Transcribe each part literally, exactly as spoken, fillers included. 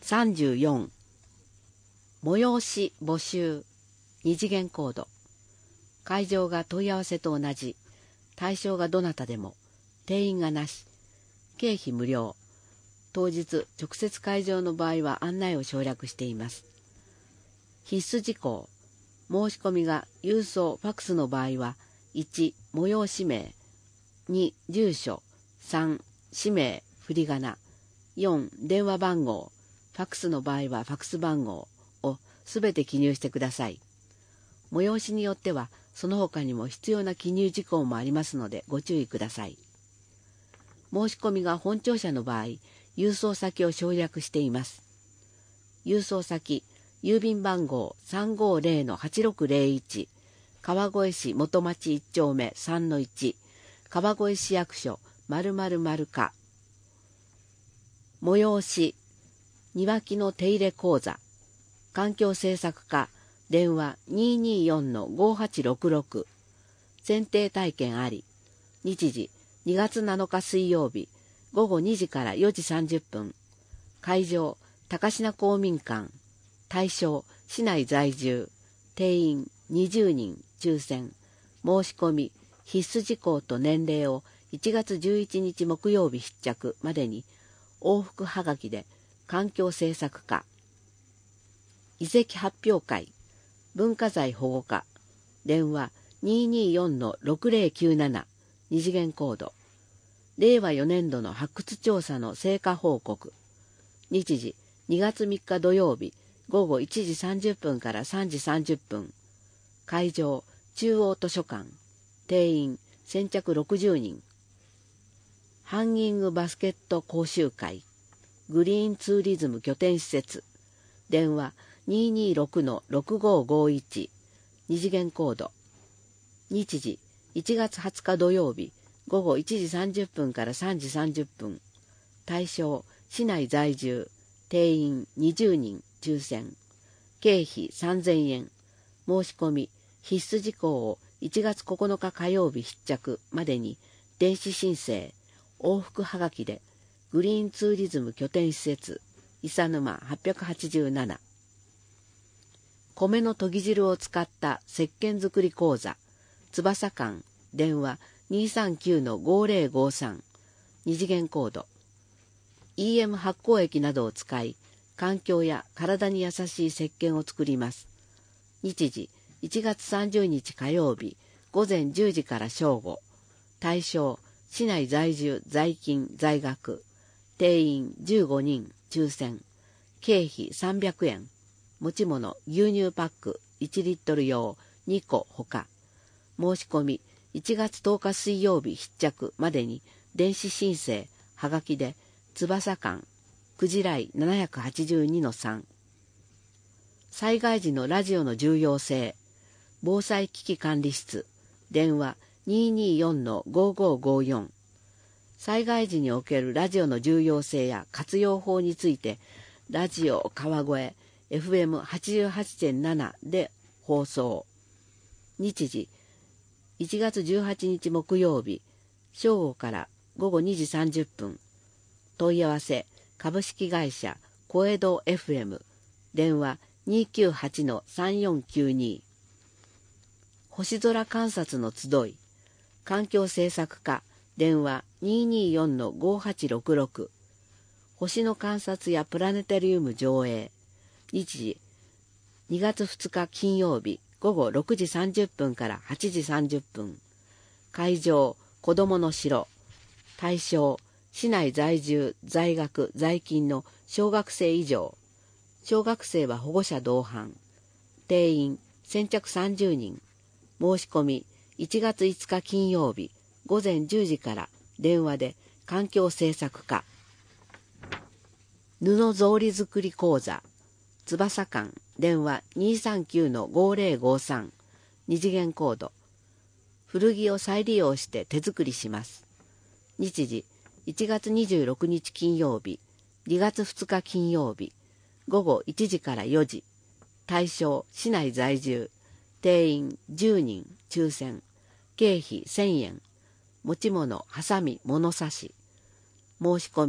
さんじゅうよん、催し募集二次元コード。会場が問い合わせと同じ。対象がどなたでも。定員がなし。経費無料。当日直接会場の場合は案内を省略しています。必須事項。申し込みが郵送ファックスの場合は、いち催し名、に住所、さん氏名振り仮名、よん電話番号、ファックスの場合はファックス番号をすべて記入してください。催しによってはその他にも必要な記入事項もありますのでご注意ください。申し込みが本庁舎の場合、郵送先を省略しています。郵送先、郵便番号 さんごーぜろのはちろくぜろいち、川越市元町いち丁目 さんのいち、川越市役所〇〇〇課。催し、庭木の手入れ講座、環境政策課、電話 にーにーよんのごーはちろくろく、剪定体験あり、日時にがつなのか水曜日、ごごにじからよじさんじゅっぷん、会場、高階公民館、対象、市内在住、定員にじゅうにん、抽選、申し込み、必須事項と年齢をいちがつじゅういちにち木曜日必着までに、往復はがきで、環境政策課、遺跡発表会、文化財保護課、電話 にーにーよんのろくぜろきゅうなな、二次元コード、れいわよねんどの発掘調査の成果報告、日時にがつみっか土曜日、ごごいちじさんじゅっぷんからさんじさんじゅっぷん、会場、中央図書館、定員先着ろくじゅうにん、ハンギングバスケット講習会、グリーンツーリズム拠点施設、電話にーにーろくのろくごーごーいち、二次元コード、日時いちがつはつか土曜日、ごごいちじさんじゅっぷんからさんじさんじゅっぷん、対象、市内在住、定員にじゅうにん、抽選、経費さんぜんえん、申し込み、必須事項をいちがつここのか火曜日必着までに電子申請、往復はがきで、グリーンツーリズム拠点施設、伊佐沼はっぴゃくはちじゅうなな。米のとぎ汁を使った石鹸作り講座、翼館、電話 にーさんきゅうのごーぜろごーさん、二次元コード、イーエム 発酵液などを使い、環境や体に優しい石鹸を作ります。日時いちがつさんじゅうにち火曜日、ごぜんじゅうじから正午、対象、市内在住、在勤、在学、定員じゅうごにん、抽選、経費さんびゃくえん、持ち物、牛乳パックいちリットル用にこほか、申し込みいちがつとおか水曜日必着までに電子申請、はがきで、翼館、くじらいななひゃくはちじゅうにのさん。災害時のラジオの重要性、防災危機管理室、電話 にーにーよんのごーごーごーよん。災害時におけるラジオの重要性や活用法について、ラジオ川越 エフエムはちじゅうはちてんなな で放送。日時いちがつじゅうはちにち木曜日、正午からごごにじさんじゅっぷん。問い合わせ、株式会社小江戸 エフエム、電話 にーきゅうはちのさんよんきゅうに。星空観察の集い、環境政策課、電話 にーにーよんのごーはちろくろく。星の観察やプラネタリウム上映。日時にがつふつか金曜日、ごごろくじさんじゅっぷんからはちじさんじゅっぷん。会場、子どもの城。対象、市内在住、在学、在勤の小学生以上。小学生は保護者同伴。定員、先着さんじゅうにん。申し込み、いちがついつか金曜日、ごぜんじゅうじから電話で環境政策課。布草履作り講座、翼館、電話 にーさんきゅうのごーぜろごーさん、二次元コード。古着を再利用して手作りします。日時いちがつにじゅうろくにち金曜日、にがつふつか金曜日、ごごいちじからよじ。対象、市内在住。定員じゅうにん、抽選。経費せんえん。持ち物、はさみ、物差し。申し込み、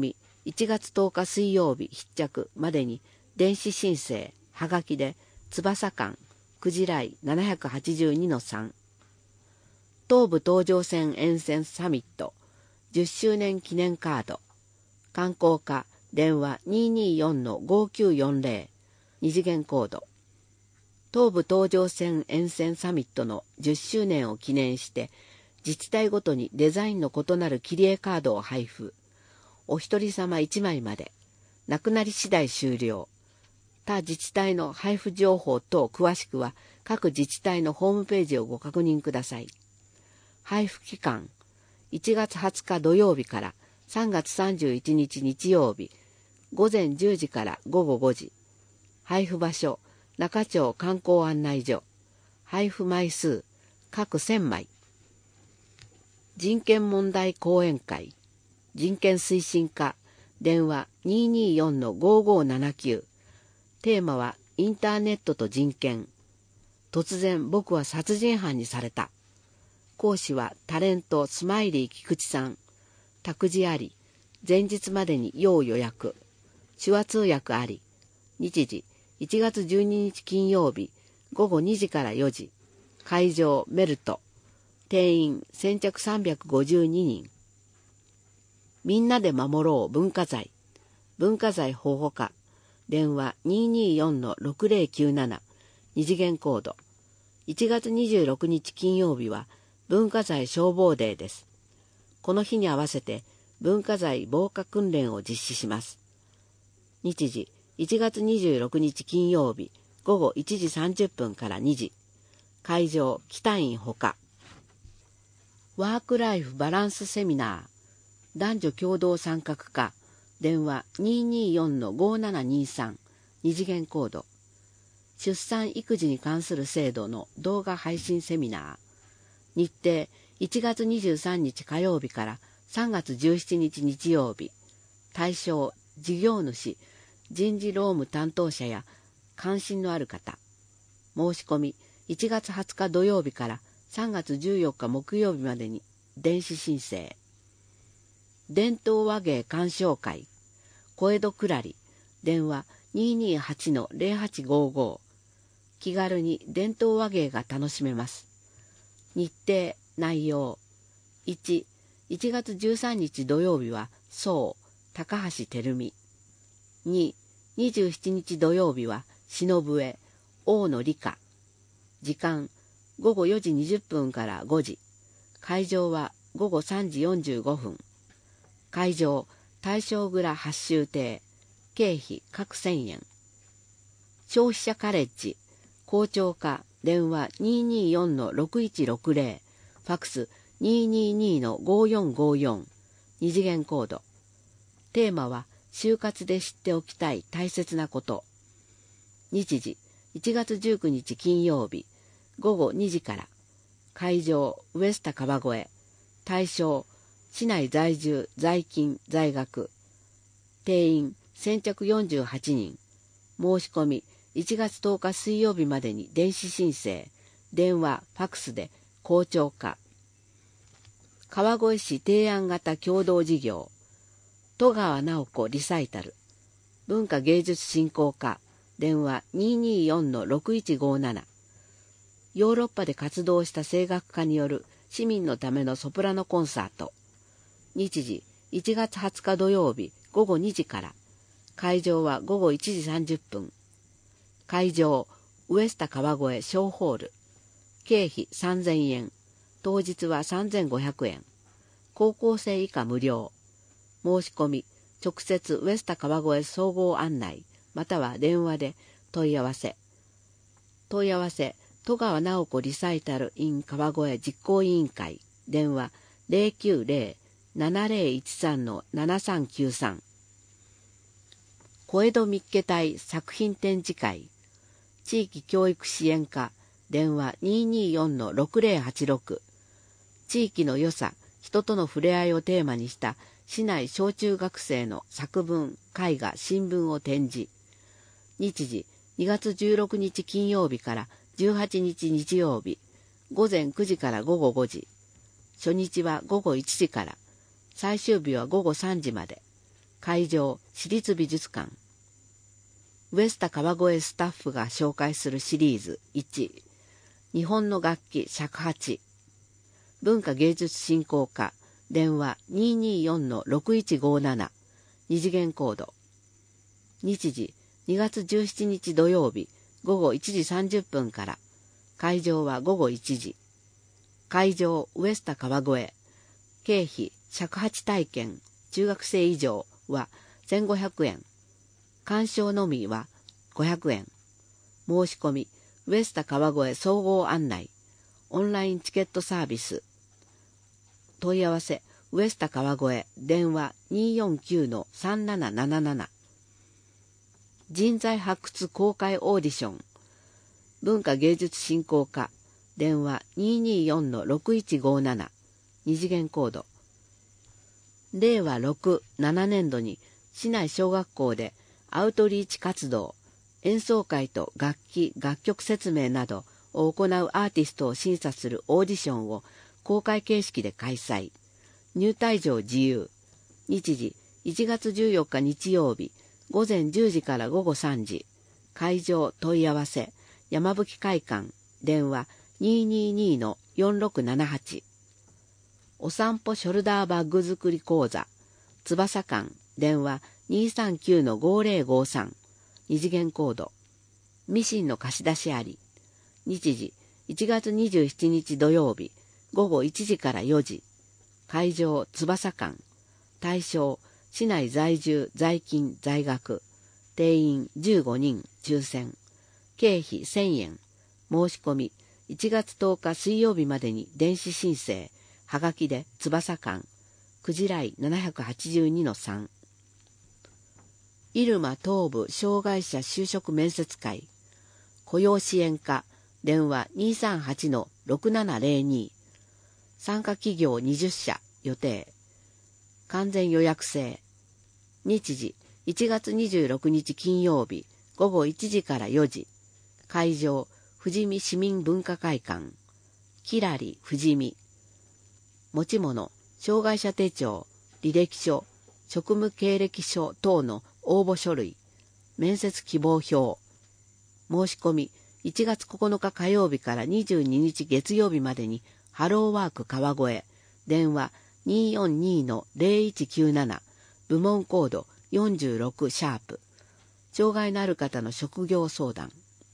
いちがつとおか水曜日必着までに電子申請はがきで翼館くじらい ななひゃくはちじゅうにのさん 東武東上線沿線サミットじゅっしゅうねん記念カード観光課電話 にーにーよんのごきゅうよんぜろ 二次元コード東武東上線沿線サミットのじゅっしゅうねんを記念して自治体ごとにデザインの異なる切り絵カードを配布お一人様いちまいまでなくなり次第終了他自治体の配布情報等詳しくは各自治体のホームページをご確認ください。配布期間いちがつはつか土曜日からさんがつさんじゅういちにち日曜日ごぜんじゅうじからごごごじ配布場所中町観光案内所配布枚数各せんまい人権問題講演会人権推進課電話 にーにーよんのごごななきゅうテーマはインターネットと人権突然僕は殺人犯にされた講師はタレントスマイリー菊池さん託児あり前日までに要予約手話通訳あり日時いちがつじゅうににち金曜日ごごにじからよじ会場メルト定員先着さんびゃくごじゅうににんみんなで守ろう文化財文化財保護課電話 にーにーよんのろくぜろきゅうなな 二次元コードいちがつにじゅうろくにち金曜日は文化財消防デーです。この日に合わせて文化財防火訓練を実施します。日時いちがつにじゅうろくにち金曜日ごごいちじさんじゅっぷんからにじ会場北院ほかワークライフバランスセミナー男女共同参画課電話 にーにーよんのごななにさん 二次元コード出産育児に関する制度の動画配信セミナー日程いちがつにじゅうさんにち火曜日からさんがつじゅうしちにち日曜日対象事業主人事労務担当者や関心のある方申し込みいちがつはつか土曜日からさんがつじゅうよっか木曜日までに電子申請伝統和芸鑑賞会小江戸くらり電話 にーにーはちのぜろはちごご 気軽に伝統和芸が楽しめます日程内容いち、いちがつじゅうさんにち土曜日は宋高橋照美に、にじゅうしちにち土曜日は篠笛大野理香時間ごごよじにじゅっぷんからごじ会場はごごさんじよんじゅうごふん会場大正蔵八舟亭経費各せんえん消費者カレッジ校長課電話 にーにーよんのろくいちろくぜろ ファックス にーにーにーのごよんごよん 二次元コードテーマは就活で知っておきたい大切なこと日時いちがつじゅうくにち金曜日ごごにじから会場ウエスタ川越対象市内在住在勤在学定員先着よんじゅうはちにん申し込みいちがつとおか水曜日までに電子申請電話ファックスで校長課川越市提案型共同事業戸川直子リサイタル文化芸術振興課電話 にーにーよんのろくいちごなな ヨーロッパで活動した声楽家による市民のためのソプラノコンサート日時いちがつはつか土曜日ごごにじから会場はごごいちじさんじゅっぷん会場ウエスタ川越小ホール経費さんぜんえん当日はさんぜんごひゃくえん高校生以下無料申し込み直接ウエスタ川越総合案内または電話で問い合わせ問い合わせ戸川直子リサイタル in 川越実行委員会電話 ゼロきゅうゼロ ななゼロいちさんのななさんきゅうさん 小江戸密家隊作品展示会地域教育支援課電話 にーにーよんのろくゼロはちろく 地域の良さ人との触れ合いをテーマにした市内小中学生の作文絵画新聞を展示日時にがつじゅうろくにち金曜日からじゅうはちにち日曜日ごぜんくじからごごごじ初日はごごいちじから最終日はごごさんじまで会場市立美術館。上下川越スタッフが紹介するシリーズいち、日本の楽器尺八。文化芸術振興課、電話 にーにーよんのろくいちごーなな、二次元コード。日時にがつじゅうしちにち土曜日ごごいちじさんじゅっぷんから、会場はごごいちじ。会場上下川越。経費尺八体験中学生以上はせんごひゃくえん。鑑賞のみはごひゃくえん。申し込み上下川越総合案内。オンラインチケットサービス。問い合わせ上下川越電話 にーよんきゅうのさんなななななな。人材発掘公開オーディション。文化芸術振興課電話 にーにーよんのろくいちごーなな、二次元コード。れいわろく、ななねんどに市内小学校でアウトリーチ活動、演奏会と楽器楽曲説明などを行うアーティストを審査するオーディションを公開形式で開催。入退場自由。日時いちがつじゅうよっか日曜日ごぜんじゅうじからごごさんじ。会場問い合わせ山吹会館電話 にーにーにーのよんろくななはち。お散歩ショルダーバッグ作り講座翼館電話 にーさんきゅうのごぜろごさん、二次元コード。ミシンの貸し出しあり。日時いちがつにじゅうしちにち土曜日ごごいちじからよじ。会場翼館。対象市内在住在勤在学。定員じゅうごにん抽選。経費せんえん。申し込みいちがつとおか水曜日までに電子申請。はがきで翼館。くじらいななひゃくはちじゅうにのさん。入間東部障害者就職面接会。雇用支援課電話 にーさんはちのろくななぜろに。参加企業にじゅっしゃ予定。完全予約制。日時いちがつにじゅうろくにち金曜日ごごいちじからよじ。会場富士見市民文化会館。きらり富士見。持ち物障害者手帳、履歴書、職務経歴書等の応募書類。面接希望票。申し込みいちがつここのか火曜日からにじゅうににち月曜日までにハローワーク川越電話 にーよんにのぜろいちきゅうなな、部門コードよんじゅうろくシャープ。障害のある方の職業相談。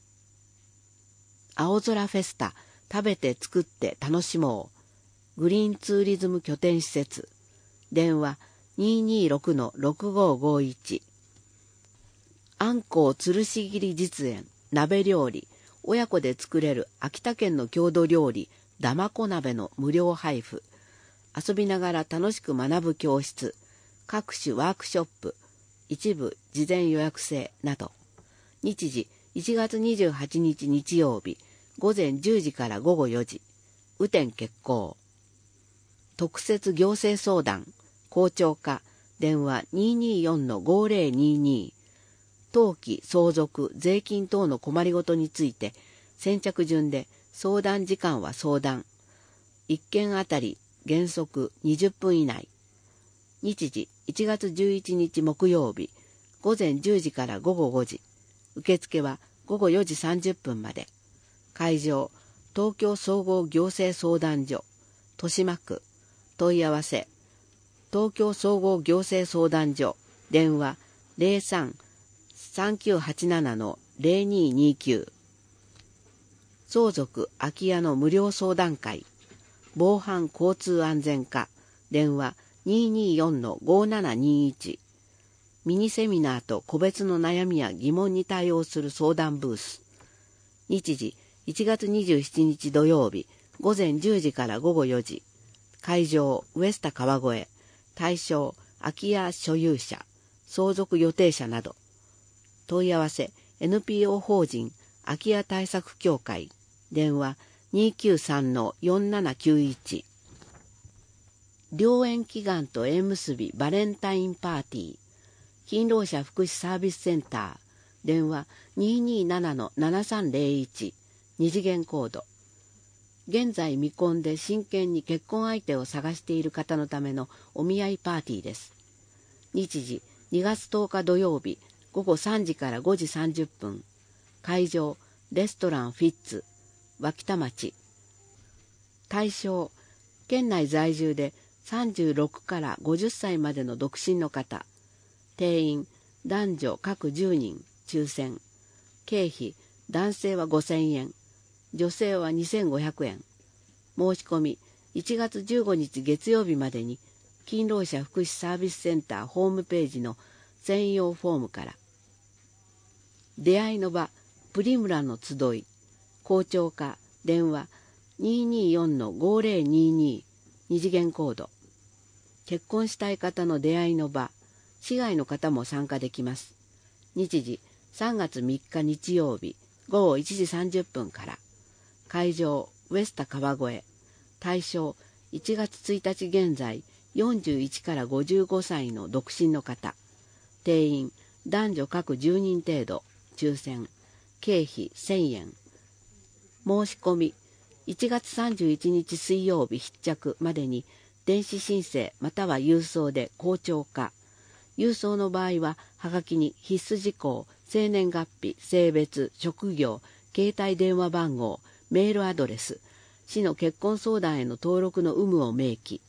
青空フェスタ食べて作って楽しもう。グリーンツーリズム拠点施設。電話 にーにーろくのろくごごいち。あんこうつるし切り実演鍋料理。親子で作れる秋田県の郷土料理だまこ鍋の無料配布。遊びながら楽しく学ぶ教室。各種ワークショップ。一部事前予約制など。日時いちがつにじゅうはちにち日曜日ごぜんじゅうじからごごよじ。雨天決行。特設行政相談校長課電話 にーにーよんのごぜろにに。登記相続税金等の困りごとについて先着順で相談時間は相談。いっけんあたり原則にじゅっぷん以内。日時いちがつじゅういちにち木曜日ごぜんじゅうじからごごごじ。受付はごごよじさんじゅっぷんまで。会場東京総合行政相談所豊島区。問い合わせ東京総合行政相談所電話 ぜろさん さんきゅうはちななのぜろににきゅう。相続空き家の無料相談会。防犯交通安全課電話 にーにーよんのごななにいち。ミニセミナーと個別の悩みや疑問に対応する相談ブース。日時いちがつにじゅうしちにち土曜日ごぜんじゅうじからごごよじ。会場上下川越。対象空き家所有者相続予定者など。問い合わせ エヌピーオー 法人空き家対策協会電話 にーきゅうさんのよんななきゅういち。良縁祈願と縁結びバレンタインパーティー。勤労者福祉サービスセンター電話 にーにーななのななさんぜろいち。二次元コード。現在未婚で真剣に結婚相手を探している方のためのお見合いパーティーです。日時にがつとおか土曜日ごごさんじからごじさんじゅっぷん。会場レストランフィッツ脇田町。対象県内在住でさんじゅうろくからごじゅっさいまでの独身の方。定員男女各じゅうにん抽選。経費男性はごせんえん、女性はにせんごひゃくえん。申し込みいちがつじゅうごにち月曜日までに勤労者福祉サービスセンターホームページの専用フォームから。出会いの場プリムラの集い。校長課電話 にーにーよんのごぜろにーにー 二次元コード。結婚したい方の出会いの場、市外の方も参加できます。日時さんがつみっか日曜日ごごいちじさんじゅっぷんから。会場ウエスタ川越。対象いちがつついたち現在よんじゅういちからごじゅうごさいの独身の方。定員男女各じゅうにん程度抽選。経費せんえん。申し込みいちがつさんじゅういちにち水曜日必着までに電子申請または郵送で校長課。郵送の場合ははがきに必須事項、生年月日、性別、職業、携帯電話番号、メールアドレス、市の結婚相談への登録の有無を明記。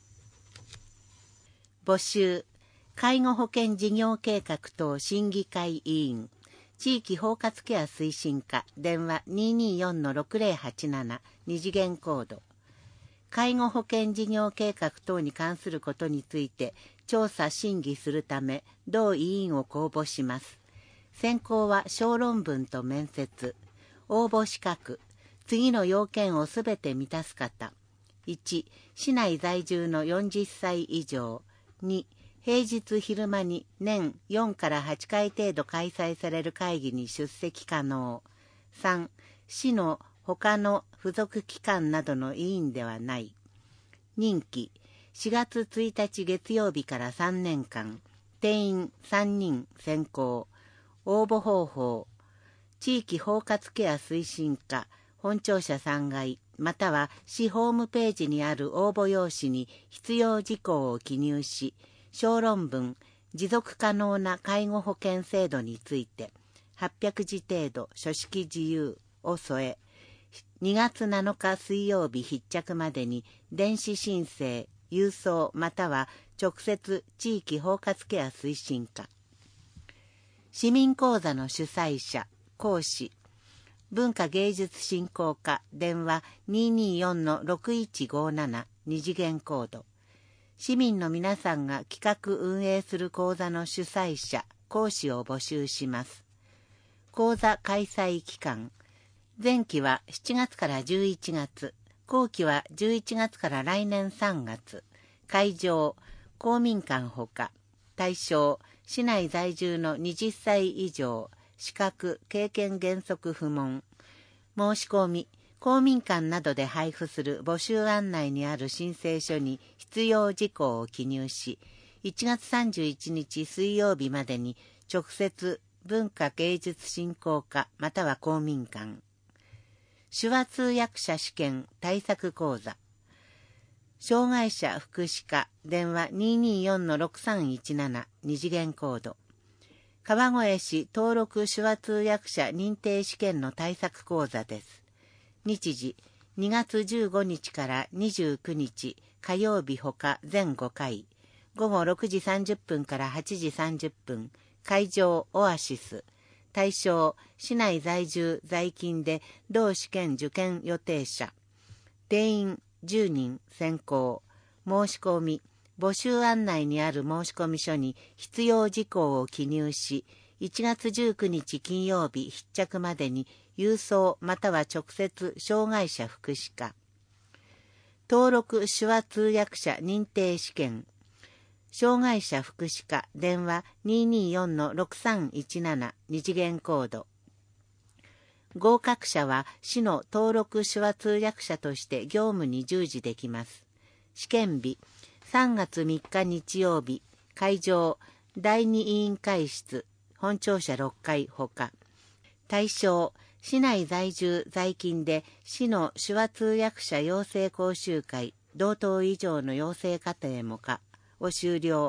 募集介護保険事業計画等審議会委員。地域包括ケア推進課電話 にーにーよんのろくぜろはちなな 二次元コード。介護保険事業計画等に関することについて調査審議するため同委員を公募します。選考は小論文と面接。応募資格次の要件をすべて満たす方。いち市内在住のよんじゅっさい以上。に平日昼間に年よんからはちかい程度開催される会議に出席可能。さん市の他の付属機関などの委員ではない。任期しがつついたち月曜日からさんねんかん。定員さんにん選考。応募方法地域包括ケア推進課本庁舎さんがいまたは市ホームページにある応募用紙に必要事項を記入し、小論文持続可能な介護保険制度についてはっぴゃくじ程度書式自由を添え、にがつなのか水曜日必着までに電子申請、郵送または直接地域包括ケア推進課。市民講座の主催者、講師、文化芸術振興課電話 にーにーよんのろくいちごなな 二次元コード。市民の皆さんが企画運営する講座の主催者、講師を募集します。講座開催期間。前期はしちがつからじゅういちがつ、後期はじゅういちがつから来年さんがつ。会場、公民館ほか。対象、市内在住のはたち以上。資格、経験原則不問。申し込み、公民館などで配布する募集案内にある申請書に必要事項を記入し、いちがつさんじゅういちにち水曜日までに直接文化芸術振興課または公民館。手話通訳者試験対策講座。障害者福祉課電話 にーにーよんのろくさんいちなな 二次元コード。川越市登録手話通訳者認定試験の対策講座です。日時にがつじゅうごにちからにじゅうくにち火曜日ほか全ごかい。ごごろくじさんじゅっぷんからはちじさんじゅっぷん。会場オアシス。対象市内在住在勤で同試験受験予定者。定員じゅうにん選考。申し込み募集案内にある申込書に必要事項を記入し、いちがつじゅうくにち金曜日必着までに郵送または直接障害者福祉課。登録手話通訳者認定試験。障害者福祉課電話 にーにーよんのろくさんいちなな 二次元コード。合格者は市の登録手話通訳者として業務に従事できます。試験日さんがつみっか日曜日。会場だいに委員会室本庁舎ろっかいほか。対象市内在住在勤で市の手話通訳者養成講習会同等以上の養成課程もかを修了。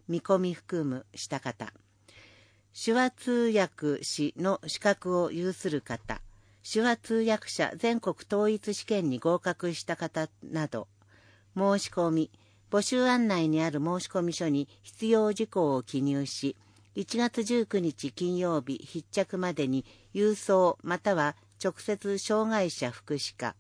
見込み含むした方、手話通訳士の資格を有する方、手話通訳者全国統一試験に合格した方など、申し込み、募集案内にある申込書に必要事項を記入し、いちがつじゅうくにち金曜日必着までに郵送または直接障害者福祉課、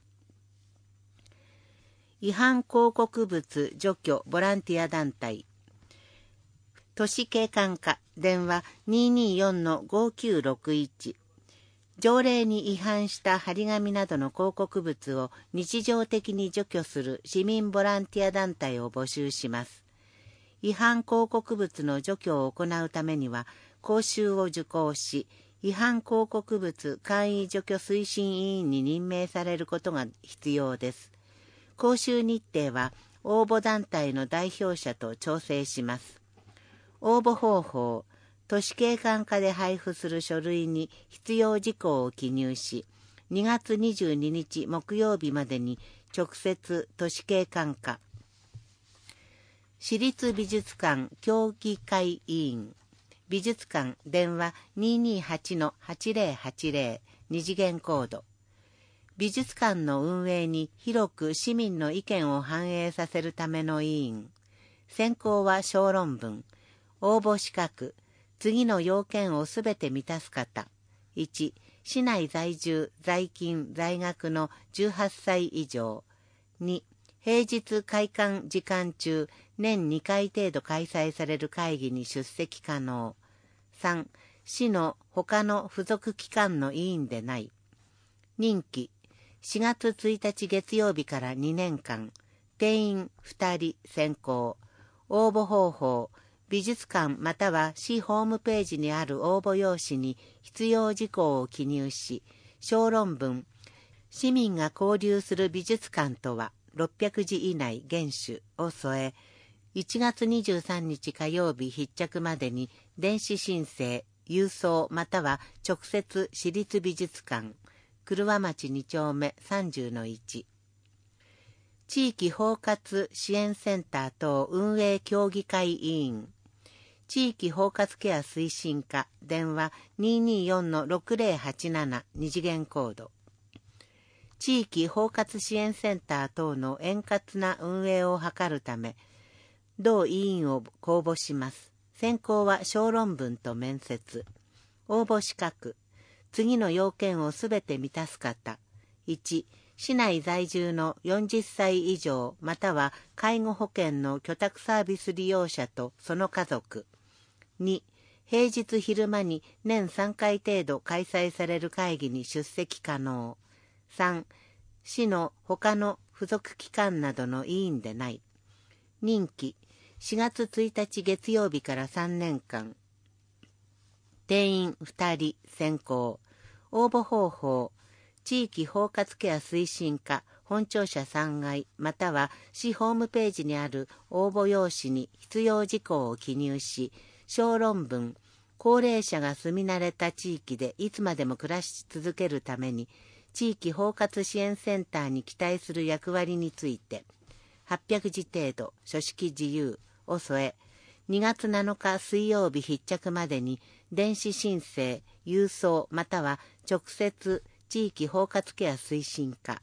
違反広告物除去ボランティア団体、都市景観課、電話 にーにーよんのごきゅうろくいち、条例に違反した張り紙などの広告物を日常的に除去する市民ボランティア団体を募集します。違反広告物の除去を行うためには、講習を受講し、違反広告物簡易除去推進委員に任命されることが必要です。講習日程は、応募団体の代表者と調整します。応募方法、都市景観課で配布する書類に必要事項を記入し、にがつにじゅうににち木曜日までに直接都市景観課、市立美術館協議会委員、美術館電話 にーにーはちのはちぜろはちぜろ 二次元コード、美術館の運営に広く市民の意見を反映させるための委員、選考は小論文、応募資格、次の要件をすべて満たす方、いち、市内在住、在勤、在学のじゅうはっさい以上、に、平日開館時間中、年にかい程度開催される会議に出席可能、さん、市の他の付属機関の委員でない、任期、しがつついたち月曜日からにねんかん、定員ふたり選考、応募方法、美術館または市ホームページにある応募用紙に必要事項を記入し、小論文、市民が交流する美術館とはろっぴゃくじ以内厳守を添え、いちがつにじゅうさんにち火曜日必着までに電子申請、郵送または直接市立美術館、車町にちょうめ さんじゅうのいち、地域包括支援センター等運営協議会委員、地域包括ケア推進課、電話 にーにーよんのろくぜろはちなな 二次元コード、地域包括支援センター等の円滑な運営を図るため、同委員を公募します。選考は小論文と面接。応募資格、次の要件をすべて満たす方、いち、市内在住のよんじゅっさい以上または介護保険の居宅サービス利用者とその家族、に、平日昼間に年さんかい程度開催される会議に出席可能、さん、市の他の付属機関などの委員でない、任期、しがつついたち月曜日からさんねんかん、定員ふたり選考、応募方法、地域包括ケア推進課本庁舎さんがいまたは市ホームページにある応募用紙に必要事項を記入し、小論文、高齢者が住み慣れた地域でいつまでも暮らし続けるために地域包括支援センターに期待する役割についてはっぴゃくじ程度書式自由を添え、にがつなのか水曜日必着までに電子申請、郵送または直接地域包括ケア推進課、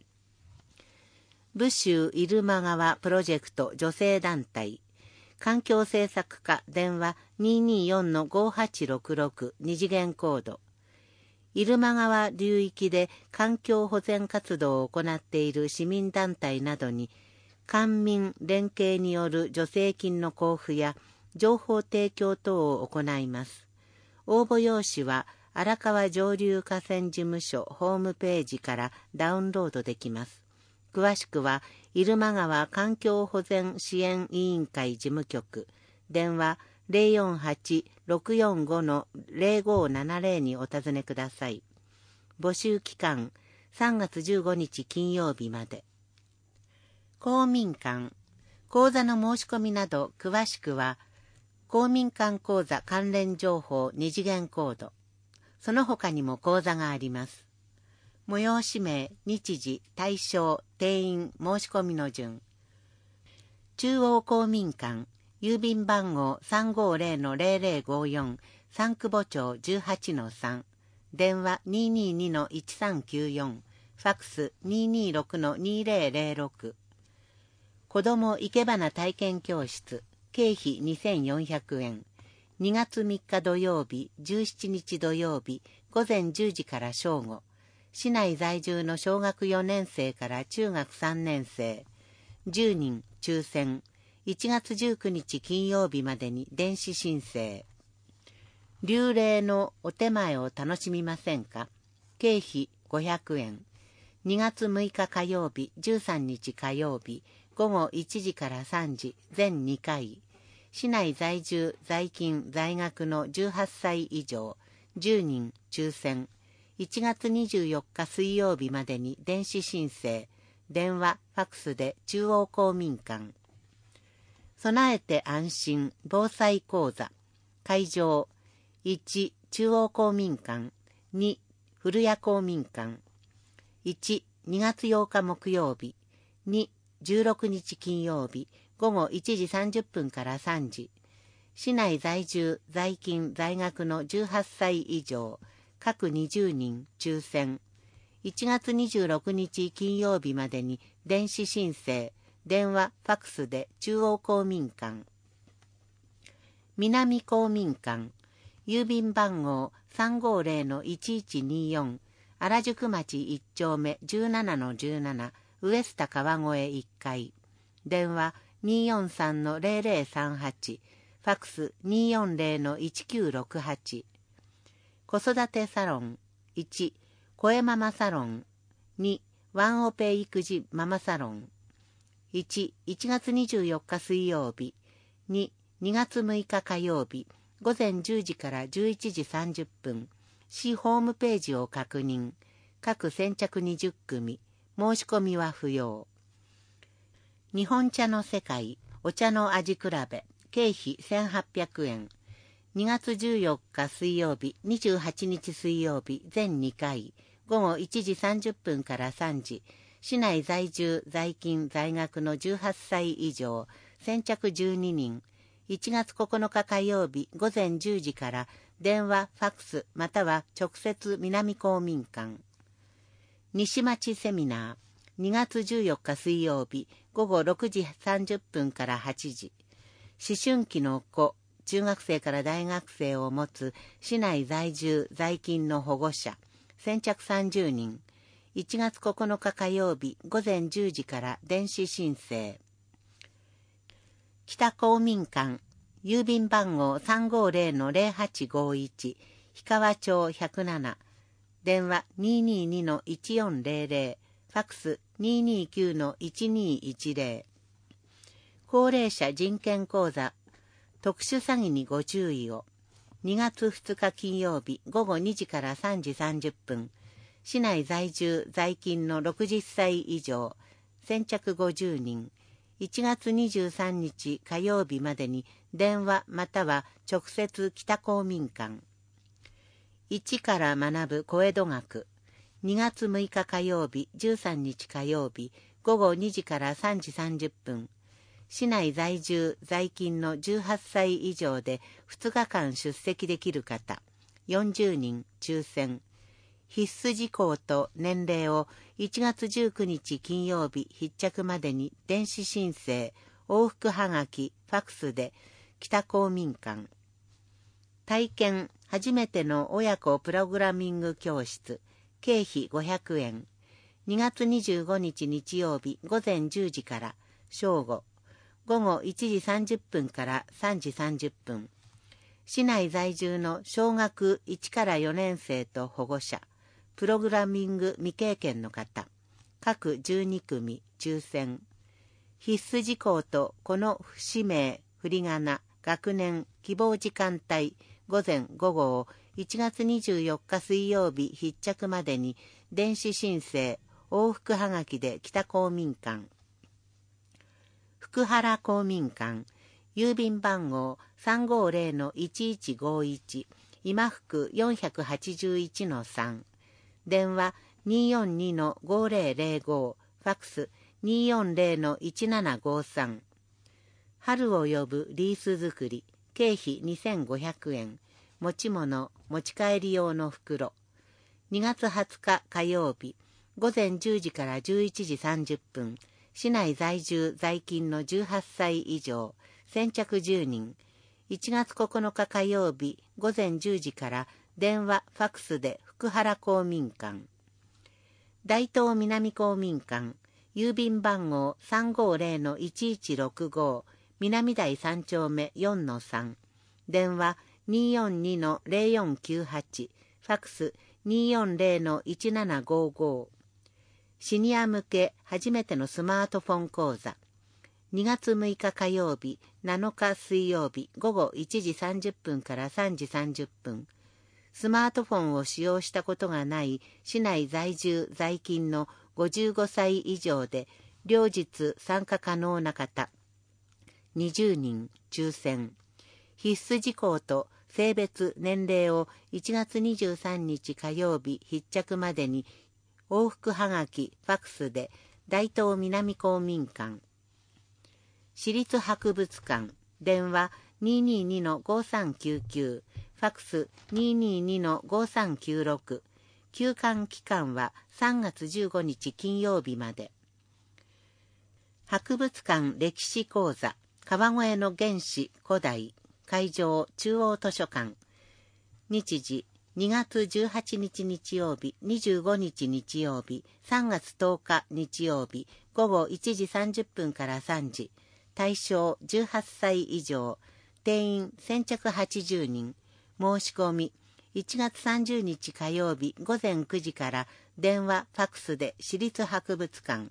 武州入間川プロジェクト女性団体、環境政策課電話 にーにーよんのごはちろくろく 二次元コード、入間川流域で環境保全活動を行っている市民団体などに官民連携による助成金の交付や情報提供等を行います。応募用紙は荒川上流河川事務所ホームページからダウンロードできます。詳しくは入間川環境保全支援委員会事務局、電話 ゼロよんはちろくよんごのゼロごななゼロ にお尋ねください。募集期間さんがつじゅうごにち金曜日まで。公民館、講座の申し込みなど詳しくは公民館講座関連情報二次元コード、その他にも講座があります。催し名、日時、対象、定員、申し込みの順。中央公民館、 郵便番号 さんごーぜろのぜろぜろごよん 三久保町 じゅうはちのさん、電話 にーにーにのいちさんきゅうよん、ファックス にーにーろくのにーぜろぜろろく。子ども生け花体験教室、経費にせんよんひゃくえん。にがつみっか土曜日、じゅうしちにち土曜日、午前じゅうじから正午。市内在住の小学よねん生から中学さんねん生、じゅうにん抽選。いちがつじゅうくにち金曜日までに電子申請。流霊のお手前を楽しみませんか？経費ごひゃくえん。にがつむいか火曜日、じゅうさんにち火曜日、午後いちじからさんじ、全にかい。市内在住、在勤、在学のじゅうはっさい以上、じゅうにん抽選。いちがつにじゅうよっか水曜日までに電子申請。電話、ファックスで中央公民館。備えて安心防災講座。会場いち中央公民館、に古谷公民館。いちにがつようか木曜日、にじゅうろくにち金曜日、午後いちじさんじゅっぷんからさんじ。市内在住在勤在学のじゅうはっさい以上、各にじゅうにん抽選。いちがつにじゅうろくにち金曜日までに電子申請。電話、ファックスで中央公民館。南公民館。郵便番号 さんごーぜろのいちいちにーよん。原宿町いちちょうめ じゅうななのじゅうなな。ウエスタ川越いっかい。電話 にーよんさんのぜろぜろさんはち。ファックス にーよんぜろのいちきゅうろくはち。子育てサロン。いち声ママサロン。にワンオペ育児ママサロン。いち、いちがつにじゅうよっか水曜日。に、にがつむいか火曜日。午前じゅうじからじゅういちじさんじゅっぷん。市ホームページを確認。各先着にじゅっくみ。申し込みは不要。日本茶の世界。お茶の味比べ。経費せんはっぴゃくえん。にがつじゅうよっか水曜日、にじゅうはちにち水曜日、全にかい。午後いちじさんじゅっぷんからさんじ。市内在住、在勤、在学のじゅうはっさい以上、先着じゅうににん。いちがつここのか火曜日午前じゅうじから電話、ファックスまたは直接南公民館。西町セミナー。にがつじゅうよっか水曜日午後ろくじさんじゅっぷんからはちじ。思春期の子、中学生から大学生を持つ市内在住、在勤の保護者。先着さんじゅうにん。いちがつここのか火曜日午前じゅうじから電子申請。北公民館。郵便番号 さんごーぜろのぜろはちごいち。氷川町ひゃくなな。電話 にーにーにのいちよんぜろぜろ。ファックス にーにーきゅうのいちにーいちぜろ。高齢者人権講座。特殊詐欺にご注意を。にがつふつか金曜日午後にじからさんじさんじゅっぷん。市内在住在勤のろくじゅっさい以上、先着ごじゅうにん。いちがつにじゅうさんにち火曜日までに電話または直接北公民館。一から学ぶ小江戸学。にがつむいか火曜日、じゅうさんにち火曜日、午後にじからさんじさんじゅっぷん。市内在住在勤のじゅうはっさい以上でふつかかん出席できる方、よんじゅうにん抽選。必須事項と年齢をいちがつじゅうくにち金曜日必着までに電子申請、往復はがき、ファックスで北公民館。体験初めての親子プログラミング教室。経費ごひゃくえん。にがつにじゅうごにち日曜日午前じゅうじから正午。午後いちじさんじゅっぷんからさんじさんじゅっぷん。市内在住の小学いちからよねん生と保護者。プログラミング未経験の方。各じゅうにくみ抽選。必須事項とこの氏名、振り仮名、学年、希望時間帯、午前午後をいちがつにじゅうよっか水曜日必着までに電子申請、往復はがきで北公民館。福原公民館。郵便番号 さんごーぜろのいちいちごいち。今福 よんはちいちのさん。電話 にーよんにのごぜろぜろご。ファックス にーよんぜろのいちななごさん。 春を呼ぶリース作り、経費にせんごひゃくえん、持ち物、持ち帰り用の袋。にがつはつか火曜日、ごぜんじゅうじからじゅういちじさんじゅっぷん、市内在住在勤のじゅうはっさい以上、先着じゅうにん。いちがつここのか火曜日、ごぜんじゅうじから電話、ファクスで福原公民館。大東南公民館、郵便番号 さんごーぜろのいちいちろくご、南台さん丁目 よんのさん。電話 にーよんにのぜろよんきゅうはち、ファクス にーよんぜろのいちななごご。シニア向け初めてのスマートフォン講座。にがつむいか火曜日、なのか水曜日、午後いちじさんじゅっぷんからさんじさんじゅっぷん。スマートフォンを使用したことがない市内在住在勤のごじゅうごさい以上で両日参加可能な方にじゅうにん抽選。必須事項と性別年齢をいちがつにじゅうさんにち火曜日必着までに往復はがきファクスで大東南公民館。市立博物館、電話 にーにーにのごさんきゅうきゅう、ファクス にーにーにのごさんきゅうろく。休館期間はさんがつじゅうごにち金曜日まで。博物館歴史講座、川越の原始古代、会場中央図書館。日時にがつじゅうはちにち日曜日、にじゅうごにち日曜日、さんがつとおか日曜日、午後いちじさんじゅっぷんからさんじ。対象じゅうはっさい以上、定員先着はちじゅうにん。申し込みいちがつさんじゅうにち火曜日ごぜんくじから電話ファクスで市立博物館。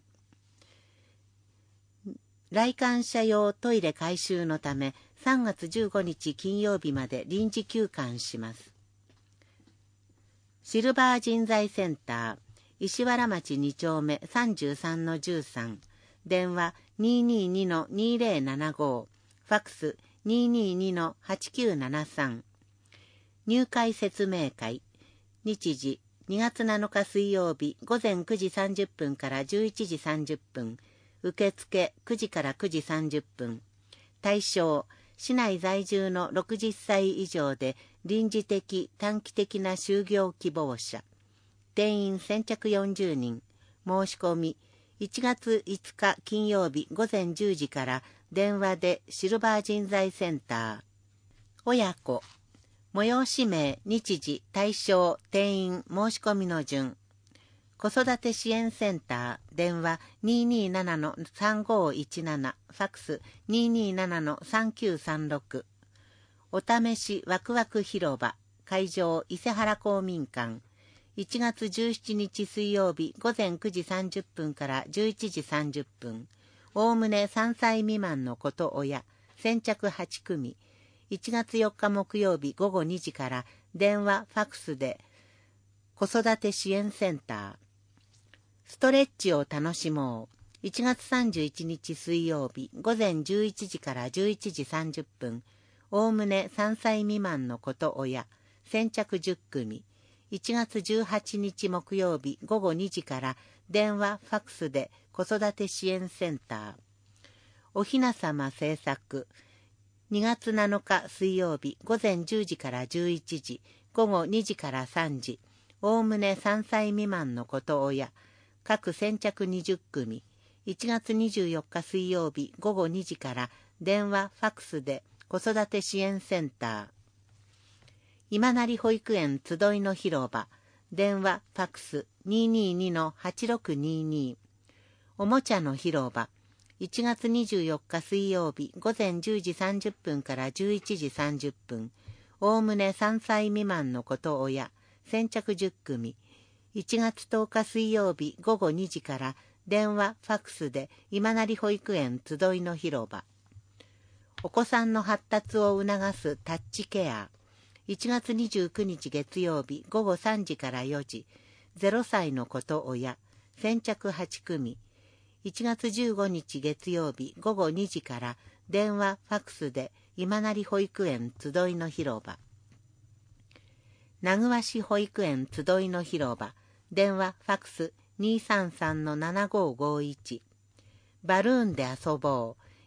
来館者用トイレ改修のためさんがつじゅうごにち金曜日まで臨時休館します。シルバー人材センター、石原町に丁目 さんじゅうさんのじゅうさん。電話 にーにーにのにぜろななご、ファクス にーにーにのはちきゅうななさん。入会説明会。日時にがつなのか水曜日ごぜんくじさんじゅっぷんからじゅういちじさんじゅっぷん。受付くじからくじさんじゅっぷん。対象市内在住のろくじゅっさい以上で臨時的短期的な就業希望者。定員先着よんじゅうにん。申し込みいちがついつか金曜日ごぜんじゅうじから電話でシルバー人材センター。親子。催し名、日時、対象、定員、申し込みの順。子育て支援センター、電話 にーにーななのさんごいちなな、ファクス にーにーななのさんきゅうさんろく。お試しワクワク広場、会場、伊勢原公民館。いちがつじゅうしちにち水曜日ごぜんくじさんじゅっぷんからじゅういちじさんじゅっぷん。おおむねさんさい未満の子と親、先着はちくみ。いちがつよっか木曜日ごごにじから電話、ファクスで子育て支援センター。ストレッチを楽しもう。いちがつさんじゅういちにち水曜日ごぜんじゅういちじからじゅういちじさんじゅっぷん。おおむねさんさい未満の子と親、先着じゅっくみ。いちがつじゅうはちにち木曜日ごごにじから電話、ファクスで子育て支援センター。おひなさま制作。にがつなのか水曜日ごぜんじゅうじからじゅういちじ、ごごにじからさんじ。おおむねさんさい未満の子と親、各先着にじゅっくみ。いちがつにじゅうよっか水曜日ごごにじから電話、ファクスで子育て支援センター。今成保育園集いの広場、電話、ファクス にーにーにのはちろくにーにー。おもちゃの広場、いちがつにじゅうよっか水曜日ごぜんじゅうじさんじゅっぷんからじゅういちじさんじゅっぷん。おおむねさんさい未満の子と親、先着じゅっくみ。いちがつとおか水曜日ごごにじから電話、ファクスで今成保育園集いの広場。お子さんの発達を促すタッチケア。いちがつにじゅうくにち月曜日ごごさんじからよじ。ゼロさいの子と親、先着はちくみ。いちがつじゅうごにち月曜日ごごにじから電話、ファクスで今成保育園集いの広場。名古屋市保育園集いの広場。電話、ファクス にーさんさんのななごごいち。バルーンで遊ぼう。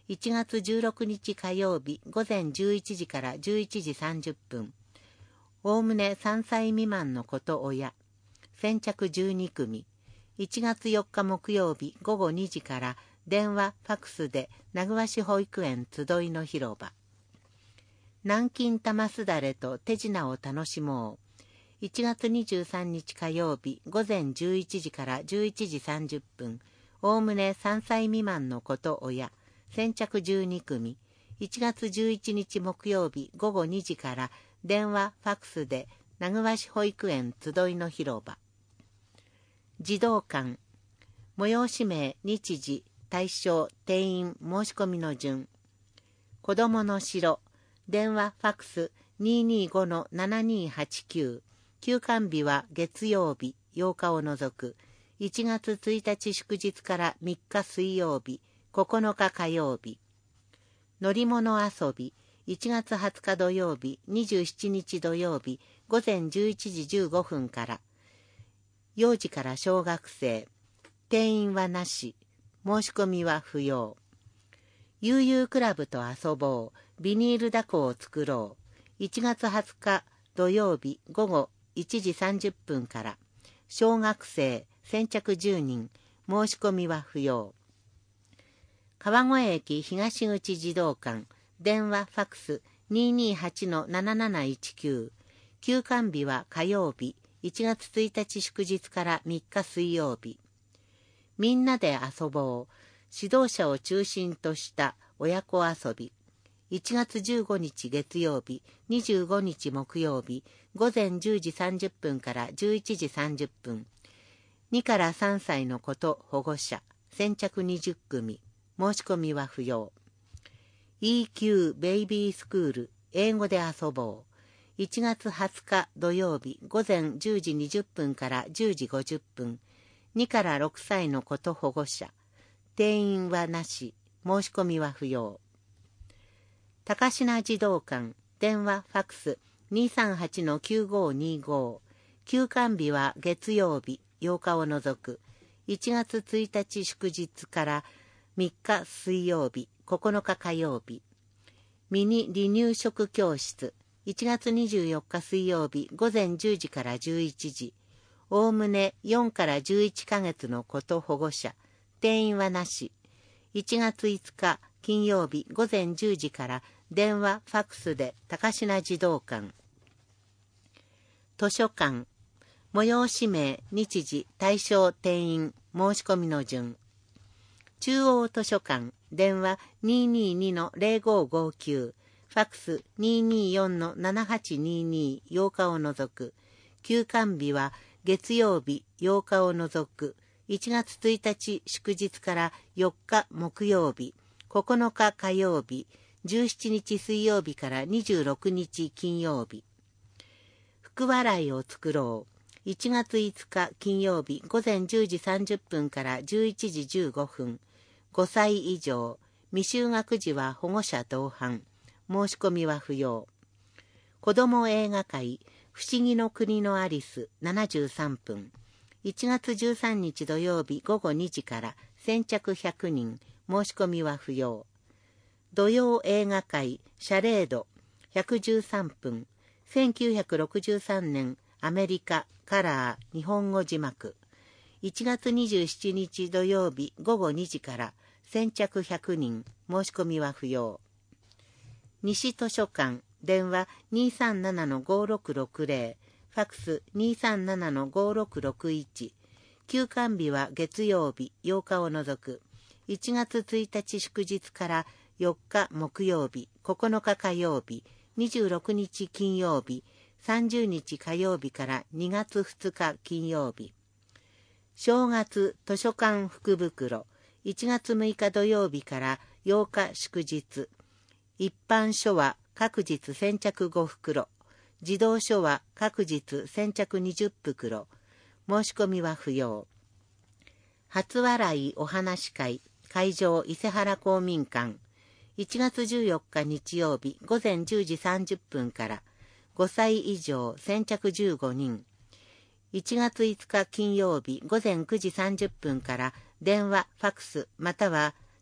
いちがつじゅうろくにち火曜日午前じゅういちじからじゅういちじさんじゅっぷん。おおむねさんさい未満の子と親。先着じゅうにくみ。いちがつよっか木曜日午後にじから電話、ファクスで名古屋市保育園集いの広場。南京玉すだれと手品を楽しもう。いちがつにじゅうさんにち火曜日午前じゅういちじからじゅういちじさんじゅっぷん。おおむねさんさい未満の子と親。先着じゅうにくみ。いちがつじゅういちにち木曜日午後にじから電話、ファクスで名古屋市保育園集いの広場。児童館。催し名、日時、対象、定員、申し込みの順。子どもの城。電話、ファクス にーにーごのななにーはちきゅう。休館日は月曜日、ようかを除く。いちがつついたち祝日からみっか水曜日、ここのか火曜日。乗り物遊び。いちがつはつか土曜日、にじゅうしちにち土曜日、午前じゅういちじじゅうごふんから。幼児から小学生。定員はなし。申し込みは不要。悠々クラブと遊ぼう。ビニール凧を作ろう。いちがつはつか土曜日午後いちじさんじゅっぷんから。小学生先着じゅうにん。申し込みは不要。川越駅東口児童館。電話、ファクス にーにーはちのなななないちきゅう。休館日は火曜日。いちがつついたち祝日からみっか水曜日。みんなで遊ぼう。指導者を中心とした親子遊び。いちがつじゅうごにち月曜日、にじゅうごにち木曜日、午前じゅうじさんじゅっぷんからじゅういちじさんじゅっぷん。にからさんさいの子と保護者。先着にじゅっくみ。申し込みは不要。イーキュー ベイビースクール。英語で遊ぼう。いちがつはつか土曜日午前じゅうじにじゅっぷんからじゅうじごじゅっぷん。にからろくさいの子と保護者。定員はなし。申し込みは不要。高階児童館。電話、ファクス にーさんはちのきゅうごにーご。休館日は月曜日、ようかを除く。いちがつついたち祝日からみっか水曜日、ここのか火曜日。ミニ離乳食教室。いちがつにじゅうよっか水曜日午前じゅうじからじゅういちじ。おおむねよんからじゅういっかげつの子と保護者。定員はなし。いちがついつか金曜日午前じゅうじから電話、ファクスで高階児童館。図書館。催し名、日時、対象、定員、申し込みの順。中央図書館。電話 にーにーにのぜろごごきゅう。ファクス にーにーよんのななはちにーにー、ようかを除く。休館日は月曜日、ようかを除く。いちがつついたち祝日からよっか木曜日、ここのか火曜日、じゅうしちにち水曜日からにじゅうろくにち金曜日。福笑いを作ろう。いちがついつか金曜日午前じゅうじさんじゅっぷんからじゅういちじじゅうごふん。ごさい以上。未就学児は保護者同伴。申し込みは不要。子ども映画会。不思議の国のアリスななじゅうさんぷん。いちがつじゅうさんにち土曜日午後にじから先着ひゃくにん。申し込みは不要。土曜映画会シャレードひゃくじゅうさんぷん。せんきゅうひゃくろくじゅうさんねんアメリカカラー日本語字幕。いちがつにじゅうしちにち土曜日午後にじから先着ひゃくにん。申し込みは不要。西図書館。電話 にーさんななのごろくろくぜろ。ファクス にーさんななのごろくろくいち。休館日は月曜日、ようかを除く。いちがつついたち祝日からよっか木曜日、ここのか火曜日、にじゅうろくにち金曜日、さんじゅうにち火曜日からにがつふつか金曜日。正月図書館福袋。いちがつむいか土曜日からようか祝日。一般書は各日先着ごふくろ。児童書は各日先着にじゅっぷくろ。申し込みは不要。初笑いお話会。会場伊勢原公民館。いちがつじゅうよっか日曜日午前じゅうじさんじゅっぷんからごさい以上先着じゅうごにん。いちがついつか金曜日午前くじさんじゅっぷんから電話、ファクスまたは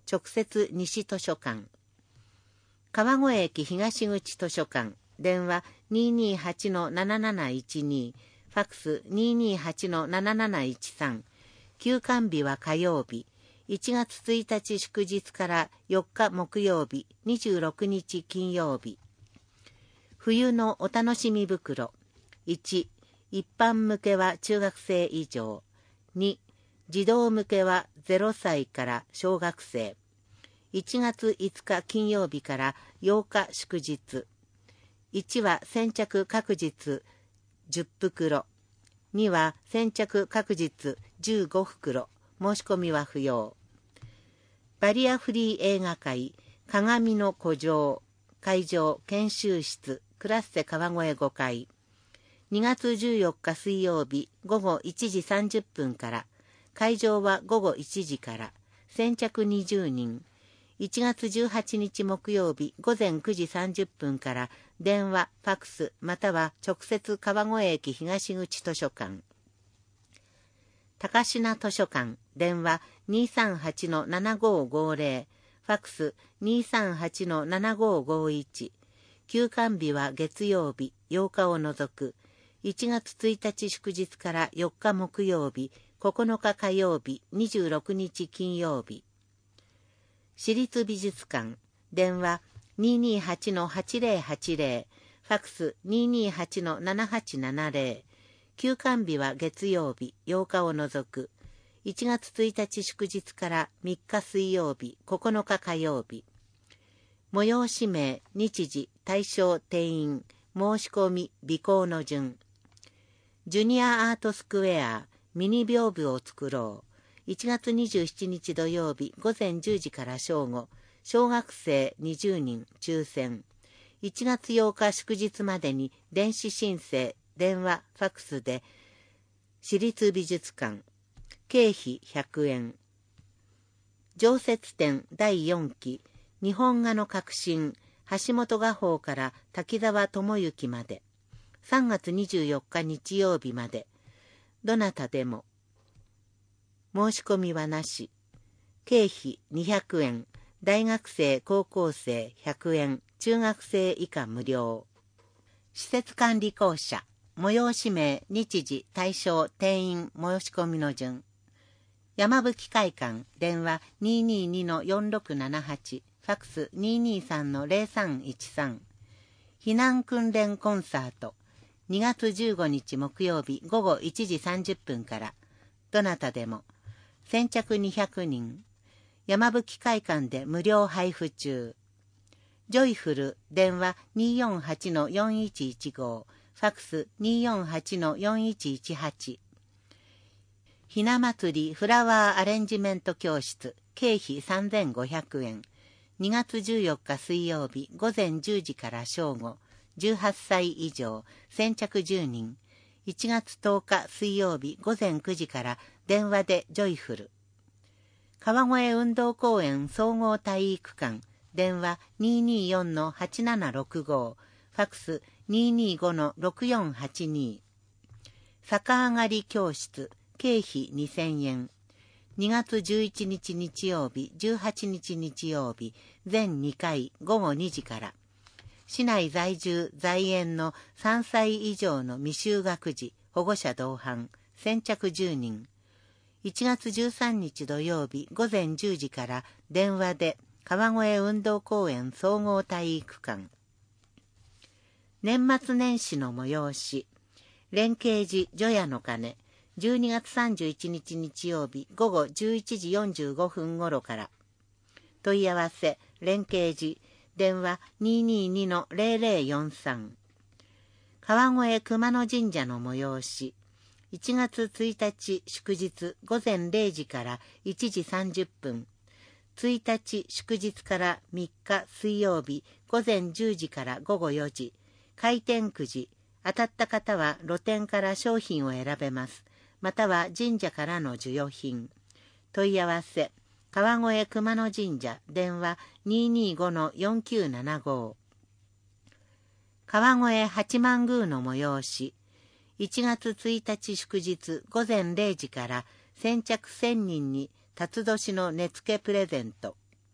直接西図書館。川越駅東口図書館、電話 にーにーはちのなななないちに、ファックス にーにーはちのなななないちさん。休館日は火曜日、いちがつついたち祝日からよっか木曜日、にじゅうろくにち金曜日。冬のお楽しみ袋。いち、一般向けは中学生以上。に、児童向けはゼロさいから小学生。いちがついつか金曜日からようか祝日。いちは先着各日じゅっぷくろ。には先着各日じゅうごふくろ。申し込みは不要。バリアフリー映画会、鏡の古城、会場研修室、クラッセ川越ごかい。にがつじゅうよっか水曜日ごごいちじさんじゅっぷんから、会場はごごいちじから、先着にじゅうにん。いちがつじゅうはちにち木曜日ごぜんくじさんじゅっぷんから、電話、ファックス、または直接川越駅東口図書館。高階図書館、電話 にーさんはちのななごーごーぜろ、ファックス にーさんはちのななごーごーいち。休館日は月曜日、ようかを除く。いちがつついたち祝日からよっか木曜日、ここのか火曜日、にじゅうろくにち金曜日。市立美術館、電話 にーにーはちのはちぜろはちぜろ、ファックス にーにーはちのななはちななぜろ。休館日は月曜日、ようかを除く。いちがつついたち祝日からみっか水曜日、ここのか火曜日。催し名、日時、対象、定員、申し込み、備考の順。ジュニアアートスクエア、ミニ屏風を作ろう。いちがつにじゅうしちにち土曜日、ごぜんじゅうじから正午。小学生にじゅうにん、抽選。いちがつようか祝日までに電子申請、電話、ファックスで、市立美術館。経費ひゃくえん。常設展だいよんき、日本画の革新、橋本画報から滝沢智之まで。さんがつにじゅうよっか日曜日まで。どなたでも。申し込みはなし。経費にひゃくえん。大学生、高校生ひゃくえん。中学生以下無料。施設管理公社。催し名、日時、対象、定員、申し込みの順。山吹会館、電話 にーにーにのよんろくななはち、ファックス にーにーさんのぜろさんいちさん。避難訓練コンサート、にがつじゅうごにち木曜日ごごいちじさんじゅっぷんから。どなたでも。先着にひゃくにん。山吹会館で無料配布中。ジョイフル、電話 にーよんはちのよんいちいちご、ファックス にーよんはちのよんいちいちはち。ひな祭りフラワーアレンジメント教室、経費さんぜんごひゃくえん。にがつじゅうよっか水曜日ごぜんじゅうじから正午。じゅうはっさい以上、先着じゅうにん。いちがつとおか水曜日ごぜんくじから電話でジョイフル。川越運動公園総合体育館、電話 にーにーよんのはちななろくご、ファックス にーにーごのろくよんはちに。逆上がり教室、経費にせんえん。にがつじゅういちにち日曜日、じゅうはちにち日曜日、全にかいごごにじから。市内在住在園のさんさい以上の未就学児、保護者同伴、先着じゅうにん。いちがつじゅうさんにち土曜日ごぜんじゅうじから電話で川越運動公園総合体育館。年末年始の催し、連携寺除夜の鐘、じゅうにがつさんじゅういちにち日曜日ごごじゅういちじよんじゅうごふん頃から。問い合わせ、連携寺、電話 にーにーにのぜろぜろよんさん。川越熊野神社の催し、いちがつついたち祝日ごぜんれいじからいちじさんじゅっぷん。ついたち祝日からみっか水曜日ごぜんじゅうじからごごよじ。開店くじ。当たった方は露店から商品を選べます。または神社からの授与品。問い合わせ、川越熊野神社、電話 にーにーごのよんきゅうななご。川越八幡宮の催し、いちがつついたち祝日ごぜんれいじから先着せんにんに辰年の値付けプレゼント。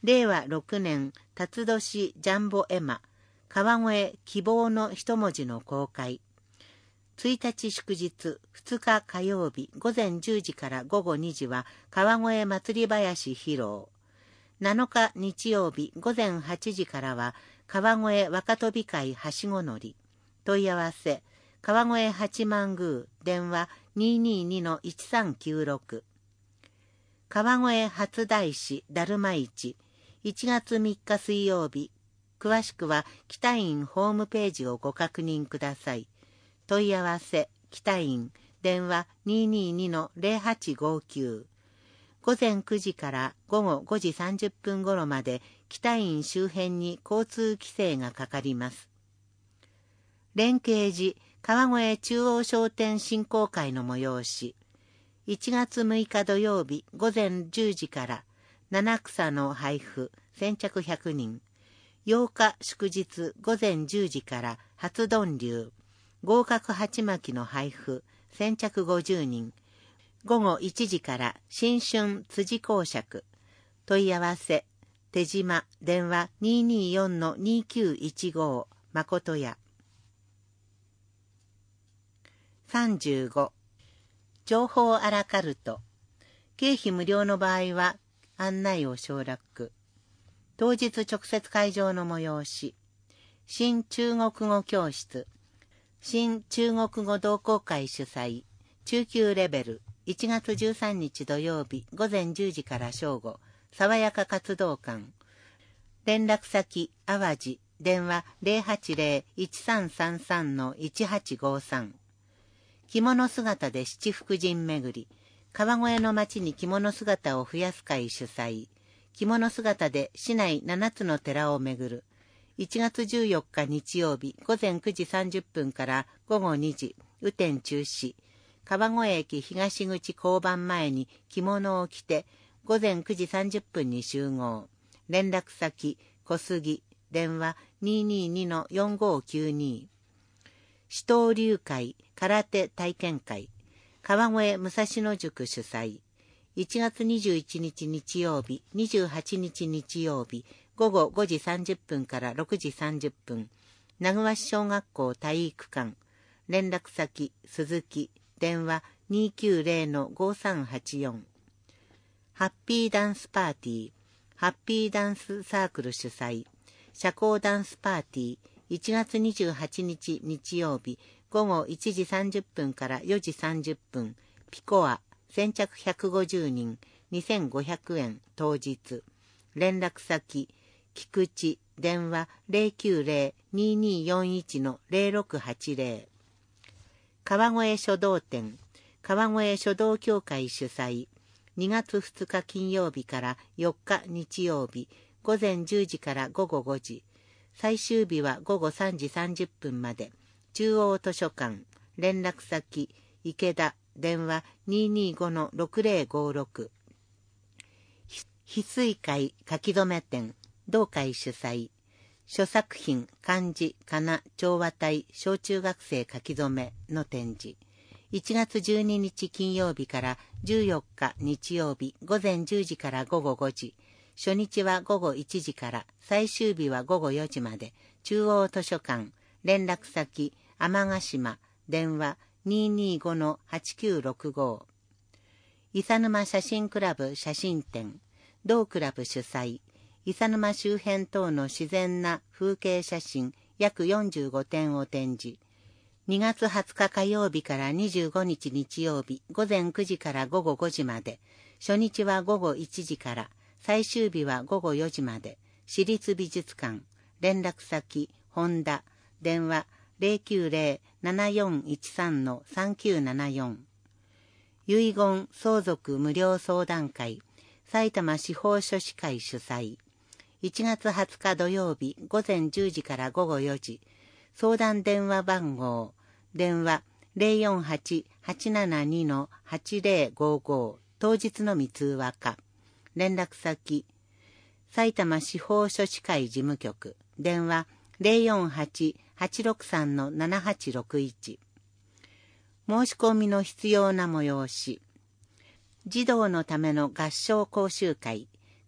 れいわろくねん辰年ジャンボ絵馬、川越希望の一文字の公開。ついたち祝日、ふつか火曜日、午前じゅうじから午後にじは川越祭り林披露。なのか日曜日、午前はちじからは川越若飛会はしご乗り。問い合わせ、川越八幡宮、電話 にーにーにのいちさんきゅうろく。川越初大師だるま市、いちがつみっか水曜日。詳しくは北院ホームページをご確認ください。問い合わせ、北院、電話 にーにーにのぜろはちごきゅう。午前くじから午後ごじさんじゅっぷん頃まで北院周辺に交通規制がかかります。連携寺川越中央商店振興会の催し。いちがつむいか土曜日午前じゅうじから七草の配布先着ひゃくにん。ようか祝日午前じゅうじから初丼流合格鉢巻きの配布先着ごじゅうにん。ごごいちじから新春辻講釈。問い合わせ、手島、電話 にーにーよんのにきゅういちご、誠屋。さんじゅうご、情報アラカルト。経費無料の場合は案内を省略。当日直接会場の催し。新中国語教室。新中国語同好会主催。中級レベル。いちがつじゅうさんにち土曜日午前じゅうじから正午。爽やか活動館。連絡先、淡路。電話 ぜろはちぜろ いちさんさんさんのいちはちごさん。着物姿で七福神巡り。川越の町に着物姿を増やす会主催。着物姿で市内ななつの寺を巡る。いちがつじゅうよっか日曜日午前くじさんじゅっぷんから午後にじ。雨天中止。川越駅東口交番前に着物を着て午前くじさんじゅっぷんに集合。連絡先、小杉、電話 にーにーにのよんごきゅうに。死闘流会空手体験会。川越武蔵野塾主催。いちがつにじゅういちにち日曜日、にじゅうはちにち日曜日、ごごごじさんじゅっぷんからろくじさんじゅっぷん。名古屋市小学校体育館。連絡先、鈴木。電話 にーきゅうぜろのごさんはちよん。ハッピーダンスパーティー。ハッピーダンスサークル主催。社交ダンスパーティー。いちがつにじゅうはちにち日曜日ごごいちじさんじゅっぷんからよじさんじゅっぷん。ピコア。先着ひゃくごじゅうにん。にせんごひゃくえん当日。連絡先。菊池。電話 ぜろきゅうぜろ にーにーよんいちのぜろろくはちぜろ。川越書道展。川越書道協会主催。にがつふつか金曜日からよっか日曜日午前じゅうじからごごごじ。最終日はごごさんじさんじゅっぷんまで。中央図書館。連絡先。池田。電話 にーにーごのろくぜろごろく。翡翠会書き初め展。同会主催。書作品、漢字、仮名、調和体、小中学生書き初めの展示。いちがつじゅうににち金曜日からじゅうよっか日曜日午前じゅうじからごごごじ。初日はごごいちじから最終日はごごよじまで。中央図書館。連絡先、天ヶ島。電話 にーにーごのはちきゅうろくご。伊佐沼写真クラブ写真展。同クラブ主催。伊佐沼周辺等の自然な風景写真約よんじゅうごてんを展示。にがつはつか火曜日からにじゅうごにち日曜日午前くじからごごごじまで。初日はごごいちじから最終日はごごよじまで。市立美術館。連絡先、本田。電話 ぜろきゅうぜろ ななよんいちさんのさんきゅうななよん。遺言相続無料相談会。埼玉司法書士会主催。いちがつはつか土曜日午前じゅうじからごごよじ。相談電話番号。電話 ぜろよんはち はちななにのはちぜろごご。当日のみ通話か。連絡先。埼玉司法書士会事務局。電話 ぜろよんはち はちろくさんのななはちろくいち。申し込みの必要な催し。児童のための合唱講習会。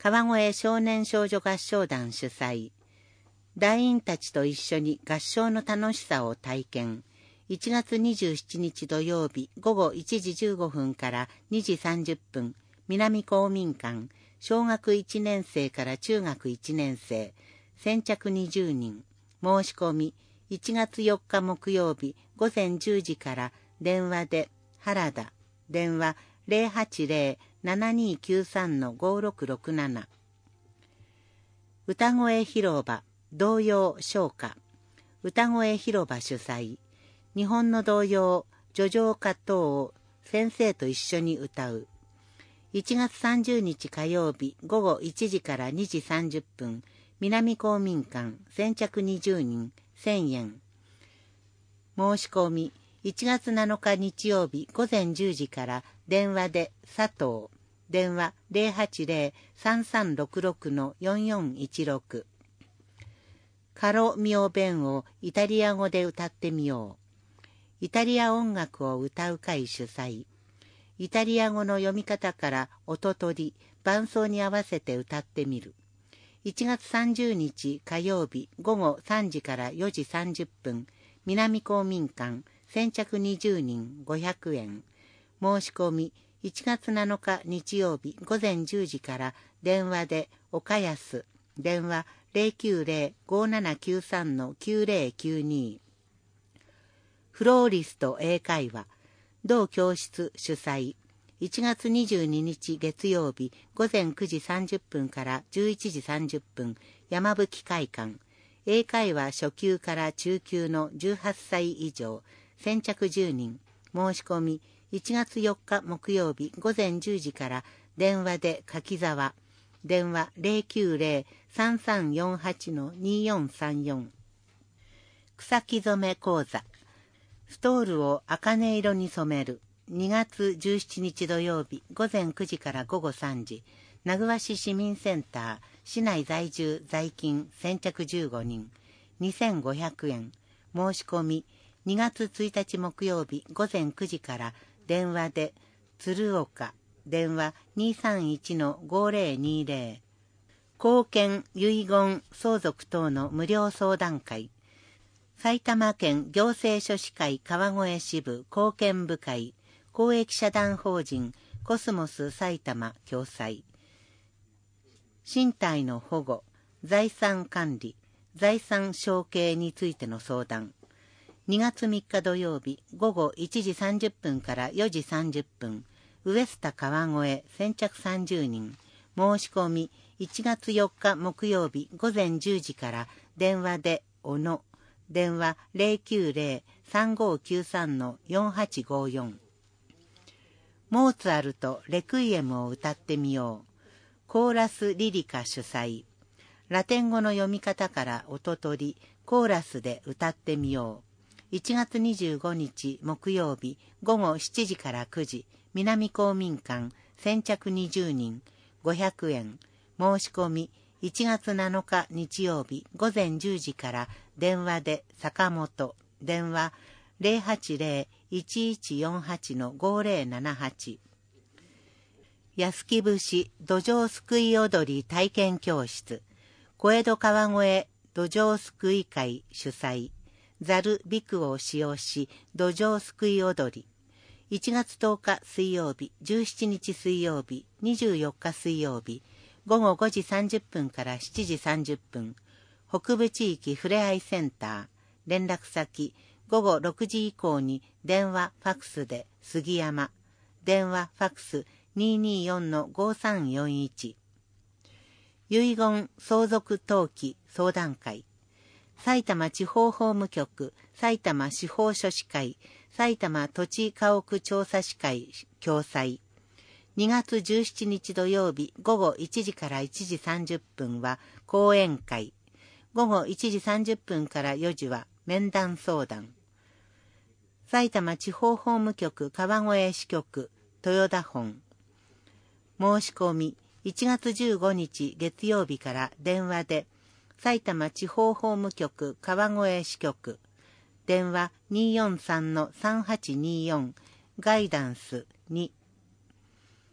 川越少年少女合唱団主催。団員たちと一緒に合唱の楽しさを体験。いちがつにじゅうしちにち土曜日午後いちじじゅうごふんからにじさんじゅっぷん、南公民館、小学いちねんせいから中学いちねんせい、先着にじゅうにん、申し込み、いちがつよっか木曜日午前じゅうじから電話で原田、電話 ゼロはちゼロ ななにきゅうさん ごろくろくなな。歌声広場、童謡唱歌、歌声広場主催。日本の童謡、叙情歌等を先生と一緒に歌う。いちがつさんじゅうにち火曜日午後いちじからにじさんじゅっぷん、南公民館、先着にじゅうにん、せんえん。申し込み、いちがつなのか日曜日午前じゅうじから電話で佐藤、電話 ゼロはちゼロ さんさんろくろく よんよんいちろく。カロミオ弁をイタリア語で歌ってみよう。イタリア音楽を歌う会主催。イタリア語の読み方から音取り、伴奏に合わせて歌ってみる。いちがつさんじゅうにち火曜日午後さんじからよじさんじゅっぷん、南公民館、先着にじゅうにん、ごひゃくえん。申し込み、いちがつなのか日曜日午前じゅうじから電話で岡安、電話 ゼロきゅうゼロ ごななきゅうさん きゅうゼロきゅうに。フローリスト英会話、同教室主催。いちがつにじゅうににち月曜日午前くじさんじゅっぷんからじゅういちじさんじゅっぷん、山吹会館。英会話初級から中級のじゅうはっさい以上、先着じゅうにん。申し込み、いちがつよっか木曜日午前じゅうじから電話で柿沢。電話 ゼロきゅうゼロ さんさんよんはち によんさんよん。草木染め講座。ストールを茜色に染める。にがつじゅうしちにち土曜日午前くじからごごさんじ、名古屋市市民センター、市内在住在勤先着じゅうごにん、にせんごひゃくえん。申し込み、にがつついたち木曜日午前くじから電話で鶴岡、電話 にさんいちのごゼロにゼロ。後見遺言相続等の無料相談会。埼玉県行政書士会川越支部後見部会公益社団法人コスモス埼玉共催。身体の保護、財産管理、財産承継についての相談。にがつみっか土曜日午後いちじさんじゅっぷんからよじさんじゅっぷん、ウエスタ川越先着さんじゅうにん。申し込み、いちがつよっか木曜日午前じゅうじから電話で小野、電話 ゼロきゅうゼロ さんごきゅうさん よんはちごよん。モーツァルトレクイエムを歌ってみよう。コーラスリリカ主催。ラテン語の読み方から音取り、コーラスで歌ってみよう。いちがつにじゅうごにち木曜日午後しちじからくじ、南公民館、先着にじゅうにん、ごひゃくえん。申し込み、いちがつなのか日曜日午前じゅうじから電話で坂本、電話 ゼロはちゼロ いちいちよんはち ごゼロななはち。安木節土壌すくい踊り体験教室。小江戸川越土壌すくい会主催。ざるびくを使用し土壌すくい踊り。いちがつとおか水曜日、じゅうしちにち水曜日、にじゅうよっか水曜日、午後ごじさんじゅっぷんからしちじさんじゅっぷん、北部地域ふれあいセンター、連絡先、午後ろくじ以降に電話、ファクスで杉山、電話、ファクス にーにーよん ごさんよんいち。遺言相続登記相談会。埼玉地方法務局、埼玉司法書士会、埼玉土地家屋調査士会共催。にがつじゅうしちにち土曜日午後いちじからいちじさんじゅっぷんは講演会。午後いちじさんじゅっぷんからよじは面談相談。埼玉地方法務局川越支局豊田本。申し込み、いちがつじゅうごにち月曜日から電話で埼玉地方法務局川越支局、電話 にーよんさん さんはちにーよん、ガイダンスに。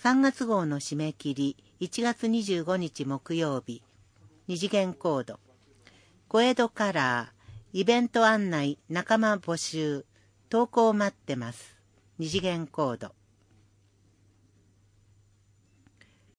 さんがつ号の締め切りいちがつにじゅうごにち木曜日。二次元コード。小江戸カラー、イベント案内、仲間募集、投稿待ってます。二次元コード。